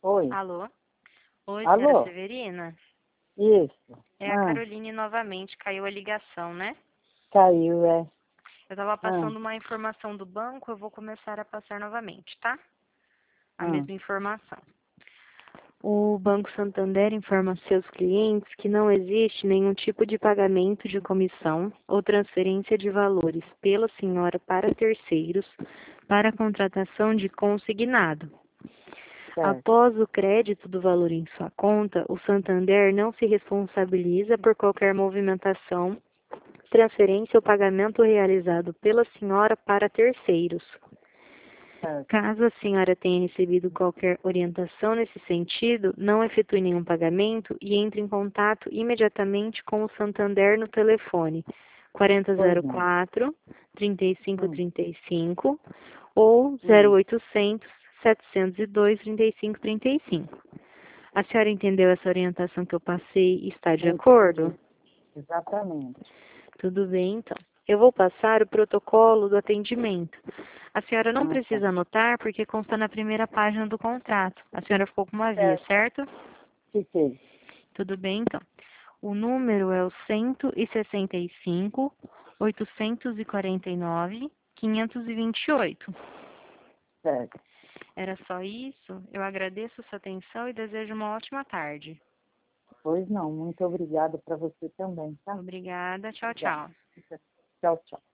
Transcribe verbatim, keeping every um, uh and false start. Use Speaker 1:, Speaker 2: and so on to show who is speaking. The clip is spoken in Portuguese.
Speaker 1: Oi.
Speaker 2: Alô? Oi, senhora
Speaker 1: Alô?
Speaker 2: Severina?
Speaker 1: Isso.
Speaker 2: É a
Speaker 1: Ah,
Speaker 2: Caroline novamente, caiu a ligação, né?
Speaker 1: caiu, é.
Speaker 2: Eu estava
Speaker 1: Ah,
Speaker 2: passando uma informação do banco, eu vou começar a passar novamente, tá? A
Speaker 1: ah,
Speaker 2: mesma informação. O Banco Santander informa a seus clientes que não existe nenhum tipo de pagamento de comissão ou transferência de valores pela senhora para terceiros para a contratação de consignado.
Speaker 1: certo.
Speaker 2: Após o crédito do valor em sua conta, o Santander não se responsabiliza por qualquer movimentação, transferência ou pagamento realizado pela senhora para terceiros.
Speaker 1: Certo.
Speaker 2: Caso a senhora tenha recebido qualquer orientação nesse sentido, não efetue nenhum pagamento e entre em contato imediatamente com o Santander no telefone quarenta
Speaker 1: Pois
Speaker 2: zero
Speaker 1: não.
Speaker 2: quatro, trinta e cinco
Speaker 1: Hum,
Speaker 2: trinta e cinco ou zero
Speaker 1: hum.
Speaker 2: oitocentos, setecentos e dois, trinta e cinco trinta e cinco. A senhora entendeu essa orientação que eu passei e está de acordo?
Speaker 1: Entendi. Exatamente.
Speaker 2: Tudo bem, então. Eu vou passar o protocolo do atendimento. A senhora não
Speaker 1: Ah, tá.
Speaker 2: precisa anotar porque consta na primeira página do contrato. A senhora ficou com uma via,
Speaker 1: Certo.
Speaker 2: certo?
Speaker 1: Fiquei.
Speaker 2: Tudo bem, então. O número é o cento e sessenta e cinco, oitocentos e quarenta e nove, quinhentos e vinte e oito.
Speaker 1: Certo.
Speaker 2: Era só isso? Eu agradeço a sua atenção e desejo uma ótima tarde.
Speaker 1: Pois não. Muito obrigada para você também, tá?
Speaker 2: Obrigada. Tchau,
Speaker 1: Obrigada.
Speaker 2: tchau.
Speaker 1: Tchau, tchau.